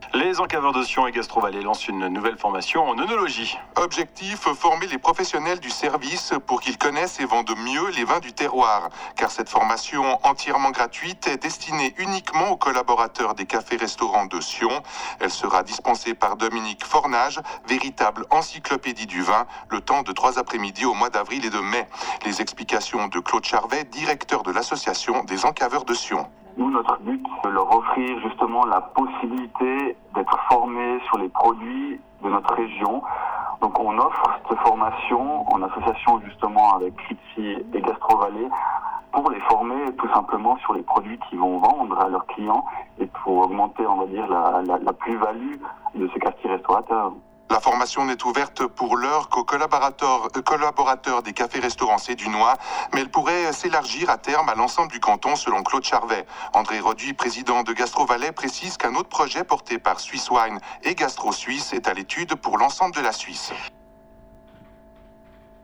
Les encaveurs de Sion et Gastro-Vallée lancent une nouvelle formation en œnologie. Objectif, former les professionnels du service pour qu'ils connaissent et vendent mieux les vins du terroir. Car cette formation entièrement gratuite est destinée uniquement aux collaborateurs des cafés-restaurants de Sion. Elle sera dispensée par Dominique Fornage, véritable encyclopédie du vin, le temps de 3 après-midi au mois d'avril et de mai. Les explications de Claude Charvet, directeur de l'association des encaveurs de Sion. Nous, notre but, c'est de leur offrir justement la possibilité d'être formés sur les produits de notre région. Donc on offre cette formation en association justement avec Ritzy et Gastro-Vallée pour les former tout simplement sur les produits qu'ils vont vendre à leurs clients et pour augmenter, on va dire, la plus-value de ces quartiers restaurateurs. La formation n'est ouverte pour l'heure qu'aux collaborateurs des cafés-restaurants sédunois, mais elle pourrait s'élargir à terme à l'ensemble du canton selon Claude Charvet. André Roduit, président de Gastro-Valais, précise qu'un autre projet porté par Swiss Wine et Gastro Suisse est à l'étude pour l'ensemble de la Suisse.